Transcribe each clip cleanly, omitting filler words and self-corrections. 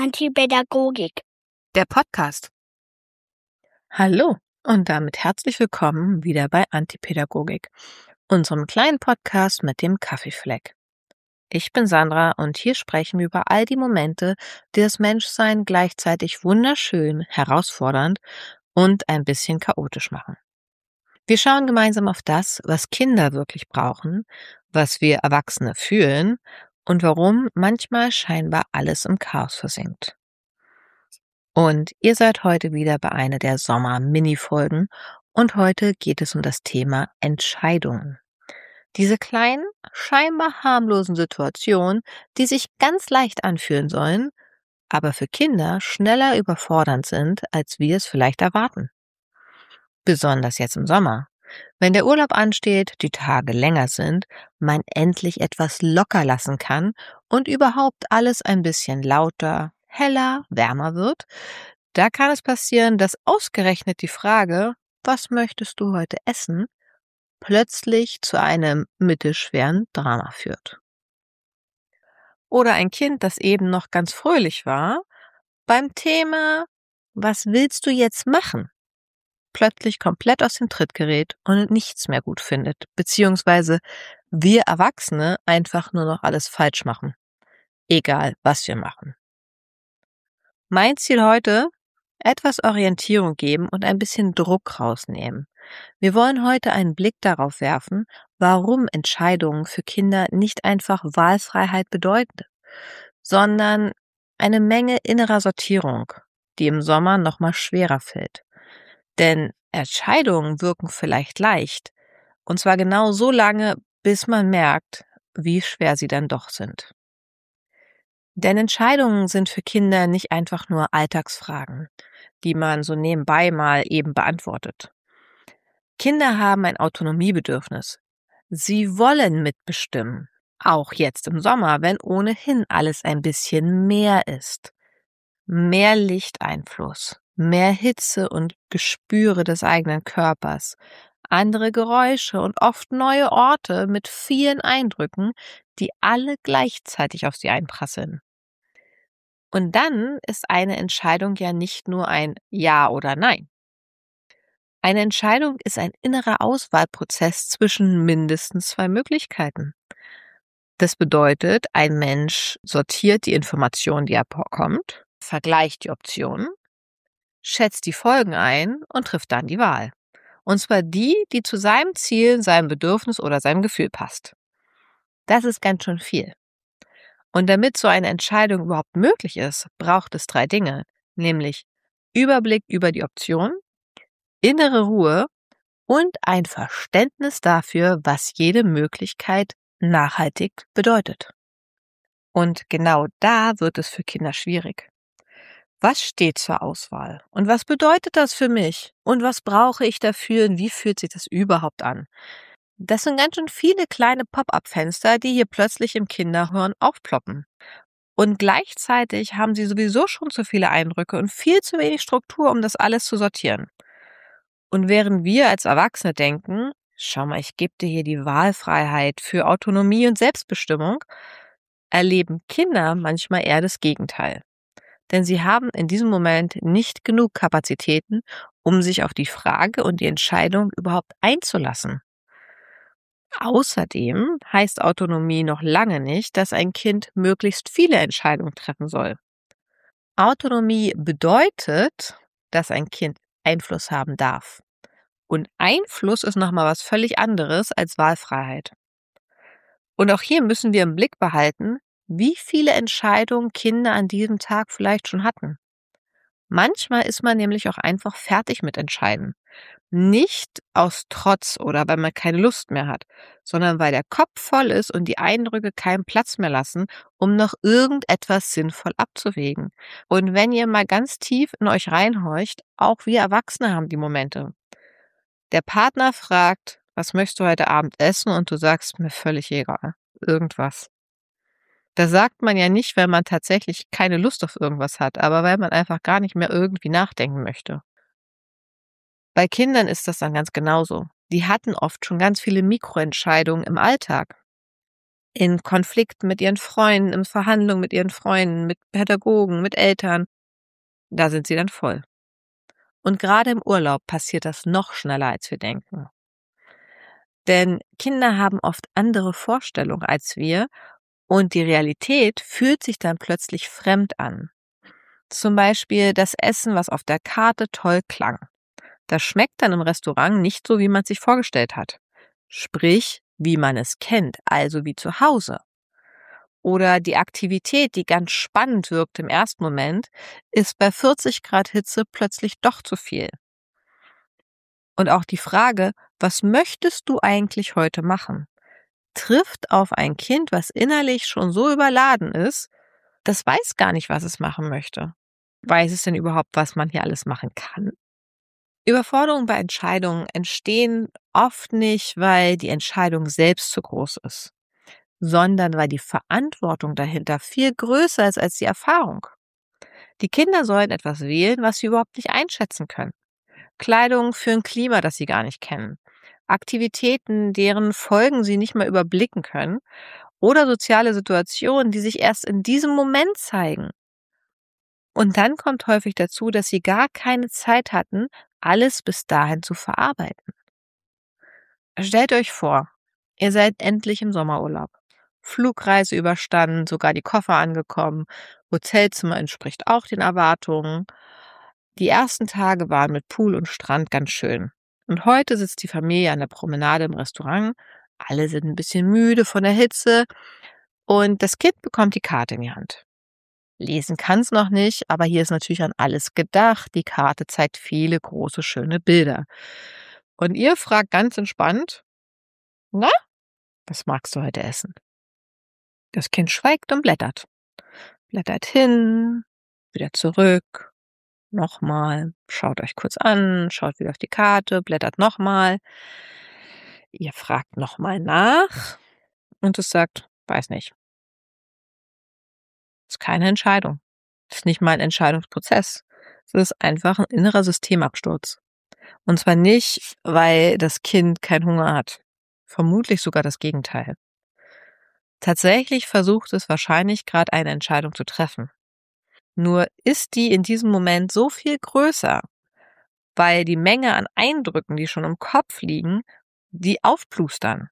Antipädagogik. Der Podcast. Hallo und damit herzlich willkommen wieder bei Antipädagogik, unserem kleinen Podcast mit dem Kaffeefleck. Ich bin Sandra und hier sprechen wir über all die Momente, die das Menschsein gleichzeitig wunderschön, herausfordernd und ein bisschen chaotisch machen. Wir schauen gemeinsam auf das, was Kinder wirklich brauchen, was wir Erwachsene fühlen und warum manchmal scheinbar alles im Chaos versinkt. Und ihr seid heute wieder bei einer der Sommer-Mini-Folgen und heute geht es um das Thema Entscheidungen. Diese kleinen, scheinbar harmlosen Situationen, die sich ganz leicht anfühlen sollen, aber für Kinder schneller überfordernd sind, als wir es vielleicht erwarten. Besonders jetzt im Sommer. Wenn der Urlaub ansteht, die Tage länger sind, man endlich etwas locker lassen kann und überhaupt alles ein bisschen lauter, heller, wärmer wird, da kann es passieren, dass ausgerechnet die Frage, was möchtest du heute essen, plötzlich zu einem mittelschweren Drama führt. Oder ein Kind, das eben noch ganz fröhlich war, beim Thema, was willst du jetzt machen, plötzlich komplett aus dem Tritt gerät und nichts mehr gut findet, beziehungsweise wir Erwachsene einfach nur noch alles falsch machen, egal was wir machen. Mein Ziel heute, etwas Orientierung geben und ein bisschen Druck rausnehmen. Wir wollen heute einen Blick darauf werfen, warum Entscheidungen für Kinder nicht einfach Wahlfreiheit bedeuten, sondern eine Menge innerer Sortierung, die im Sommer nochmal schwerer fällt. Denn Entscheidungen wirken vielleicht leicht, und zwar genau so lange, bis man merkt, wie schwer sie dann doch sind. Denn Entscheidungen sind für Kinder nicht einfach nur Alltagsfragen, die man so nebenbei mal eben beantwortet. Kinder haben ein Autonomiebedürfnis. Sie wollen mitbestimmen, auch jetzt im Sommer, wenn ohnehin alles ein bisschen mehr ist. Mehr Lichteinfluss, mehr Hitze und Gespüre des eigenen Körpers, andere Geräusche und oft neue Orte mit vielen Eindrücken, die alle gleichzeitig auf sie einprasseln. Und dann ist eine Entscheidung ja nicht nur ein Ja oder Nein. Eine Entscheidung ist ein innerer Auswahlprozess zwischen mindestens 2 Möglichkeiten. Das bedeutet, ein Mensch sortiert die Informationen, die er bekommt, vergleicht die Optionen, schätzt die Folgen ein und trifft dann die Wahl. Und zwar die, die zu seinem Ziel, seinem Bedürfnis oder seinem Gefühl passt. Das ist ganz schön viel. Und damit so eine Entscheidung überhaupt möglich ist, braucht es 3 Dinge, nämlich Überblick über die Optionen, innere Ruhe und ein Verständnis dafür, was jede Möglichkeit nachhaltig bedeutet. Und genau da wird es für Kinder schwierig. Was steht zur Auswahl? Und was bedeutet das für mich? Und was brauche ich dafür? Und wie fühlt sich das überhaupt an? Das sind ganz schön viele kleine Pop-up-Fenster, die hier plötzlich im Kinderhirn aufploppen. Und gleichzeitig haben sie sowieso schon zu viele Eindrücke und viel zu wenig Struktur, um das alles zu sortieren. Und während wir als Erwachsene denken, schau mal, ich gebe dir hier die Wahlfreiheit für Autonomie und Selbstbestimmung, erleben Kinder manchmal eher das Gegenteil. Denn sie haben in diesem Moment nicht genug Kapazitäten, um sich auf die Frage und die Entscheidung überhaupt einzulassen. Außerdem heißt Autonomie noch lange nicht, dass ein Kind möglichst viele Entscheidungen treffen soll. Autonomie bedeutet, dass ein Kind Einfluss haben darf. Und Einfluss ist nochmal was völlig anderes als Wahlfreiheit. Und auch hier müssen wir im Blick behalten, wie viele Entscheidungen Kinder an diesem Tag vielleicht schon hatten. Manchmal ist man nämlich auch einfach fertig mit Entscheiden. Nicht aus Trotz oder weil man keine Lust mehr hat, sondern weil der Kopf voll ist und die Eindrücke keinen Platz mehr lassen, um noch irgendetwas sinnvoll abzuwägen. Und wenn ihr mal ganz tief in euch reinhorcht, auch wir Erwachsene haben die Momente. Der Partner fragt, was möchtest du heute Abend essen? Und du sagst, mir völlig egal, irgendwas. Das sagt man ja nicht, weil man tatsächlich keine Lust auf irgendwas hat, aber weil man einfach gar nicht mehr irgendwie nachdenken möchte. Bei Kindern ist das dann ganz genauso. Die hatten oft schon ganz viele Mikroentscheidungen im Alltag. in Konflikten mit ihren Freunden, in Verhandlungen mit ihren Freunden, mit Pädagogen, mit Eltern. Da sind sie dann voll. Und gerade im Urlaub passiert das noch schneller, als wir denken. Denn Kinder haben oft andere Vorstellungen als wir und die Realität fühlt sich dann plötzlich fremd an. Zum Beispiel das Essen, was auf der Karte toll klang. Das schmeckt dann im Restaurant nicht so, wie man es sich vorgestellt hat. Sprich, wie man es kennt, also wie zu Hause. Oder die Aktivität, die ganz spannend wirkt im ersten Moment, ist bei 40 Grad Hitze plötzlich doch zu viel. Und auch die Frage, was möchtest du eigentlich heute machen, trifft auf ein Kind, was innerlich schon so überladen ist, das weiß gar nicht, was es machen möchte. Weiß es denn überhaupt, was man hier alles machen kann? Überforderungen bei Entscheidungen entstehen oft nicht, weil die Entscheidung selbst zu groß ist, sondern weil die Verantwortung dahinter viel größer ist als die Erfahrung. Die Kinder sollen etwas wählen, was sie überhaupt nicht einschätzen können. Kleidung für ein Klima, das sie gar nicht kennen. Aktivitäten, deren Folgen sie nicht mal überblicken können. Oder soziale Situationen, die sich erst in diesem Moment zeigen. Und dann kommt häufig dazu, dass sie gar keine Zeit hatten, alles bis dahin zu verarbeiten. Stellt euch vor, ihr seid endlich im Sommerurlaub. Flugreise überstanden, sogar die Koffer angekommen. Hotelzimmer entspricht auch den Erwartungen. Die ersten Tage waren mit Pool und Strand ganz schön. Und heute sitzt die Familie an der Promenade im Restaurant. Alle sind ein bisschen müde von der Hitze. Und das Kind bekommt die Karte in die Hand. Lesen kann es noch nicht, aber hier ist natürlich an alles gedacht. Die Karte zeigt viele große, schöne Bilder. Und ihr fragt ganz entspannt, na, was magst du heute essen? Das Kind schweigt und blättert. Blättert hin, wieder zurück, nochmal, schaut euch kurz an, schaut wieder auf die Karte, blättert nochmal. Ihr fragt nochmal nach und es sagt, weiß nicht. Das ist keine Entscheidung. Das ist nicht mal ein Entscheidungsprozess. Es ist einfach ein innerer Systemabsturz. Und zwar nicht, weil das Kind keinen Hunger hat. Vermutlich sogar das Gegenteil. Tatsächlich versucht es wahrscheinlich gerade eine Entscheidung zu treffen. Nur ist die in diesem Moment so viel größer, weil die Menge an Eindrücken, die schon im Kopf liegen, die aufplustern.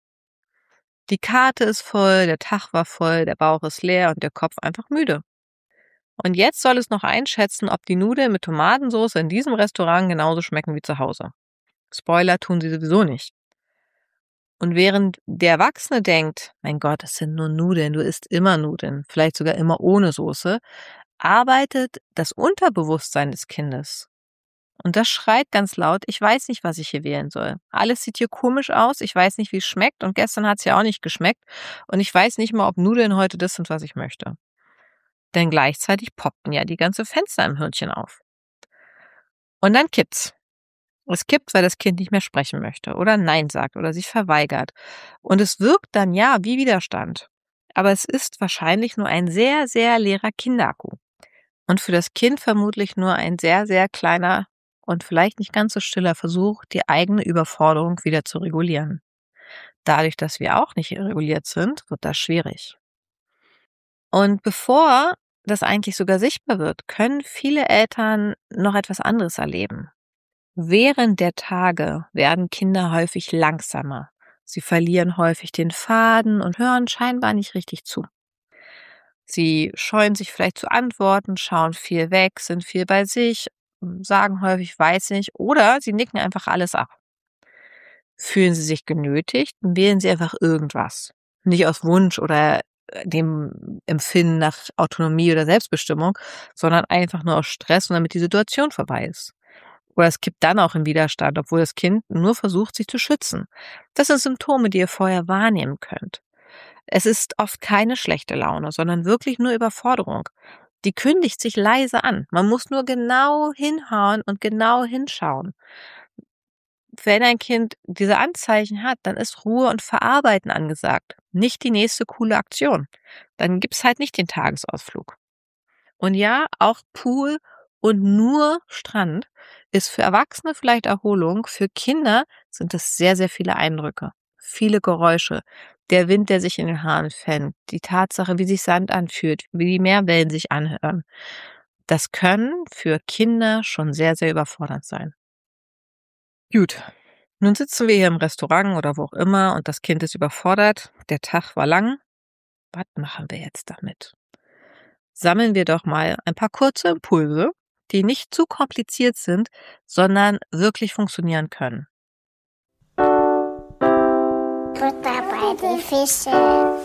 Die Karte ist voll, der Tag war voll, der Bauch ist leer und der Kopf einfach müde. Und jetzt soll es noch einschätzen, ob die Nudeln mit Tomatensauce in diesem Restaurant genauso schmecken wie zu Hause. Spoiler, tun sie sowieso nicht. Und während der Erwachsene denkt, mein Gott, das sind nur Nudeln, du isst immer Nudeln, vielleicht sogar immer ohne Soße, arbeitet das Unterbewusstsein des Kindes. Und das schreit ganz laut, ich weiß nicht, was ich hier wählen soll. Alles sieht hier komisch aus, ich weiß nicht, wie es schmeckt und gestern hat es ja auch nicht geschmeckt und ich weiß nicht mal, ob Nudeln heute das sind, was ich möchte. Denn gleichzeitig poppten ja die ganzen Fenster im Hirnchen auf. Und dann kippt's. Es kippt, weil das Kind nicht mehr sprechen möchte oder Nein sagt oder sich verweigert. Und es wirkt dann ja wie Widerstand. Aber es ist wahrscheinlich nur ein sehr, sehr leerer Kinderakku. Und für das Kind vermutlich nur ein sehr, sehr kleiner und vielleicht nicht ganz so stiller Versuch, die eigene Überforderung wieder zu regulieren. Dadurch, dass wir auch nicht reguliert sind, wird das schwierig. Und bevor das eigentlich sogar sichtbar wird, können viele Eltern noch etwas anderes erleben. Während der Tage werden Kinder häufig langsamer. Sie verlieren häufig den Faden und hören scheinbar nicht richtig zu. Sie scheuen sich vielleicht zu antworten, schauen viel weg, sind viel bei sich, sagen häufig weiß nicht oder sie nicken einfach alles ab. Fühlen sie sich genötigt, wählen sie einfach irgendwas. Nicht aus Wunsch oder dem Empfinden nach Autonomie oder Selbstbestimmung, sondern einfach nur aus Stress und damit die Situation vorbei ist. Oder es kippt dann auch in Widerstand, obwohl das Kind nur versucht, sich zu schützen. Das sind Symptome, die ihr vorher wahrnehmen könnt. Es ist oft keine schlechte Laune, sondern wirklich nur Überforderung. Die kündigt sich leise an. Man muss nur genau hinhauen und genau hinschauen. Wenn ein Kind diese Anzeichen hat, dann ist Ruhe und Verarbeiten angesagt, nicht die nächste coole Aktion. Dann gibt's halt nicht den Tagesausflug. Und ja, auch Pool und nur Strand ist für Erwachsene vielleicht Erholung. Für Kinder sind es sehr, sehr viele Eindrücke, viele Geräusche, der Wind, der sich in den Haaren fängt, die Tatsache, wie sich Sand anfühlt, wie die Meerwellen sich anhören. Das können für Kinder schon sehr, sehr überfordernd sein. Gut, nun sitzen wir hier im Restaurant oder wo auch immer und das Kind ist überfordert. Der Tag war lang. Was machen wir jetzt damit? Sammeln wir doch mal ein paar kurze Impulse, die nicht zu kompliziert sind, sondern wirklich funktionieren können. Butter bei die Fische.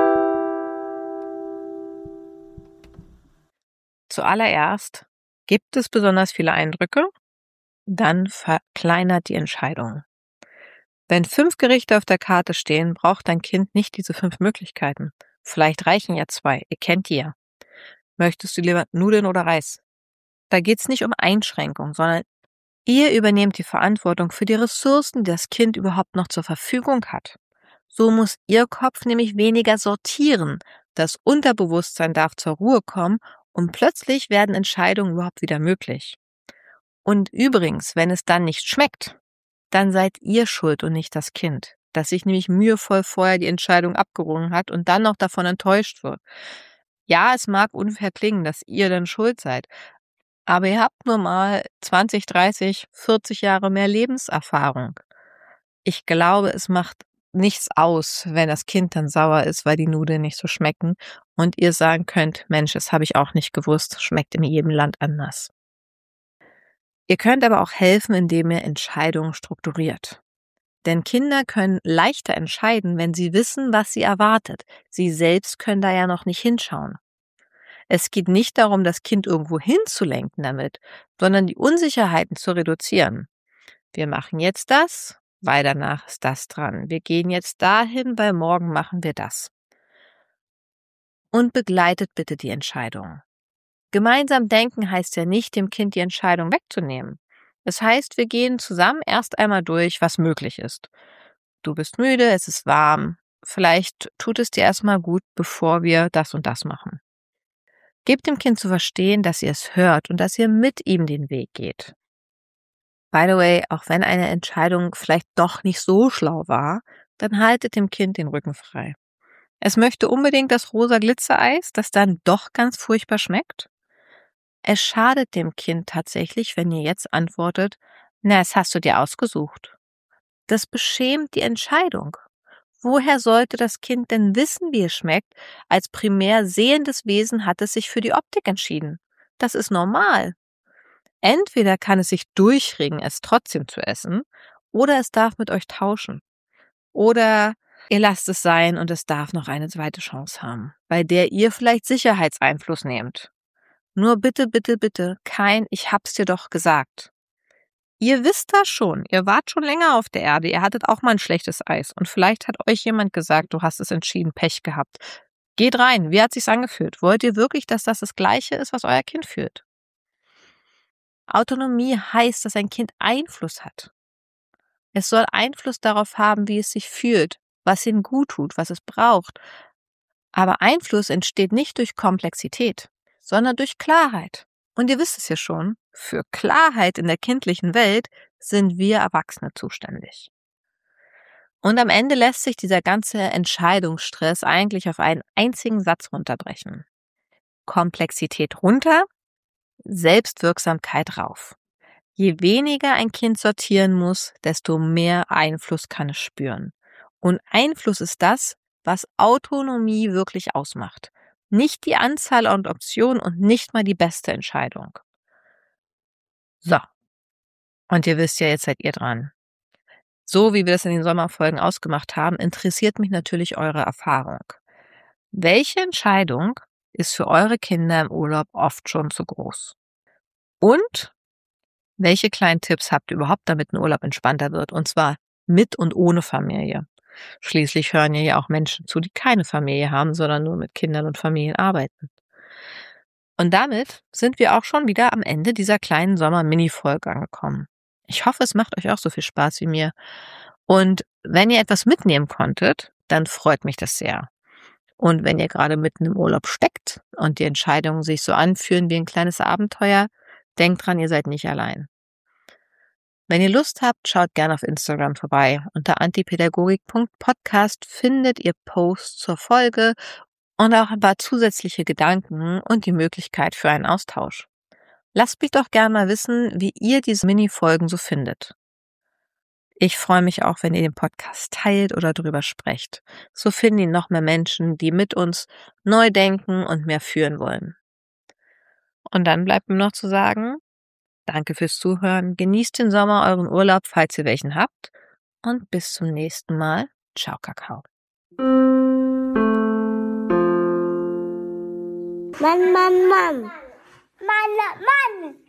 Zuallererst, gibt es besonders viele Eindrücke? Dann verkleinert die Entscheidung. Wenn 5 Gerichte auf der Karte stehen, braucht dein Kind nicht diese 5 Möglichkeiten. Vielleicht reichen ja 2, ihr kennt die ja. Möchtest du lieber Nudeln oder Reis? Da geht's nicht um Einschränkung, sondern ihr übernehmt die Verantwortung für die Ressourcen, die das Kind überhaupt noch zur Verfügung hat. So muss ihr Kopf nämlich weniger sortieren. Das Unterbewusstsein darf zur Ruhe kommen und plötzlich werden Entscheidungen überhaupt wieder möglich. Und übrigens, wenn es dann nicht schmeckt, dann seid ihr schuld und nicht das Kind, das sich nämlich mühevoll vorher die Entscheidung abgerungen hat und dann noch davon enttäuscht wird. Ja, es mag unfair klingen, dass ihr dann schuld seid, aber ihr habt nur mal 20, 30, 40 Jahre mehr Lebenserfahrung. Ich glaube, es macht nichts aus, wenn das Kind dann sauer ist, weil die Nudeln nicht so schmecken und ihr sagen könnt, Mensch, das habe ich auch nicht gewusst, schmeckt in jedem Land anders. Ihr könnt aber auch helfen, indem ihr Entscheidungen strukturiert. Denn Kinder können leichter entscheiden, wenn sie wissen, was sie erwartet. Sie selbst können da ja noch nicht hinschauen. Es geht nicht darum, das Kind irgendwo hinzulenken damit, sondern die Unsicherheiten zu reduzieren. Wir machen jetzt das, weil danach ist das dran. Wir gehen jetzt dahin, weil morgen machen wir das. Und begleitet bitte die Entscheidung. Gemeinsam denken heißt ja nicht, dem Kind die Entscheidung wegzunehmen. Das heißt, wir gehen zusammen erst einmal durch, was möglich ist. Du bist müde, es ist warm. Vielleicht tut es dir erstmal gut, bevor wir das und das machen. Gebt dem Kind zu verstehen, dass ihr es hört und dass ihr mit ihm den Weg geht. By the way, auch wenn eine Entscheidung vielleicht doch nicht so schlau war, dann haltet dem Kind den Rücken frei. Es möchte unbedingt das rosa Glitzereis, das dann doch ganz furchtbar schmeckt. Es schadet dem Kind tatsächlich, wenn ihr jetzt antwortet, na, das hast du dir ausgesucht. Das beschämt die Entscheidung. Woher sollte das Kind denn wissen, wie es schmeckt? Als primär sehendes Wesen hat es sich für die Optik entschieden. Das ist normal. Entweder kann es sich durchringen, es trotzdem zu essen, oder es darf mit euch tauschen. Oder ihr lasst es sein und es darf noch eine zweite Chance haben, bei der ihr vielleicht Sicherheitseinfluss nehmt. Nur bitte, bitte, bitte, kein Ich hab's dir doch gesagt. Ihr wisst das schon, ihr wart schon länger auf der Erde, ihr hattet auch mal ein schlechtes Eis und vielleicht hat euch jemand gesagt, du hast es entschieden, Pech gehabt. Geht rein, wie hat sich's angefühlt? Wollt ihr wirklich, dass das das Gleiche ist, was euer Kind fühlt? Autonomie heißt, dass ein Kind Einfluss hat. Es soll Einfluss darauf haben, wie es sich fühlt, was ihm gut tut, was es braucht. Aber Einfluss entsteht nicht durch Komplexität, sondern durch Klarheit. Und ihr wisst es ja schon, für Klarheit in der kindlichen Welt sind wir Erwachsene zuständig. Und am Ende lässt sich dieser ganze Entscheidungsstress eigentlich auf einen einzigen Satz runterbrechen. Komplexität runter, Selbstwirksamkeit rauf. Je weniger ein Kind sortieren muss, desto mehr Einfluss kann es spüren. Und Einfluss ist das, was Autonomie wirklich ausmacht. Nicht die Anzahl an Optionen und nicht mal die beste Entscheidung. So. Und ihr wisst ja, jetzt seid ihr dran. So wie wir das in den Sommerfolgen ausgemacht haben, interessiert mich natürlich eure Erfahrung. Welche Entscheidung ist für eure Kinder im Urlaub oft schon zu groß? Und welche kleinen Tipps habt ihr überhaupt, damit ein Urlaub entspannter wird? Und zwar mit und ohne Familie. Schließlich hören ja auch Menschen zu, die keine Familie haben, sondern nur mit Kindern und Familien arbeiten. Und damit sind wir auch schon wieder am Ende dieser kleinen Sommer-Mini-Folge angekommen. Ich hoffe, es macht euch auch so viel Spaß wie mir. Und wenn ihr etwas mitnehmen konntet, dann freut mich das sehr. Und wenn ihr gerade mitten im Urlaub steckt und die Entscheidungen sich so anfühlen wie ein kleines Abenteuer, denkt dran, ihr seid nicht allein. Wenn ihr Lust habt, schaut gerne auf Instagram vorbei. Unter antipädagogik.podcast findet ihr Posts zur Folge und auch ein paar zusätzliche Gedanken und die Möglichkeit für einen Austausch. Lasst mich doch gerne mal wissen, wie ihr diese Mini-Folgen so findet. Ich freue mich auch, wenn ihr den Podcast teilt oder darüber sprecht. So finden ihn noch mehr Menschen, die mit uns neu denken und mehr führen wollen. Und dann bleibt mir noch zu sagen, danke fürs Zuhören, genießt den Sommer, euren Urlaub, falls ihr welchen habt, und bis zum nächsten Mal. Ciao, Kakao. Mann, Mann, Mann. Mann, Mann.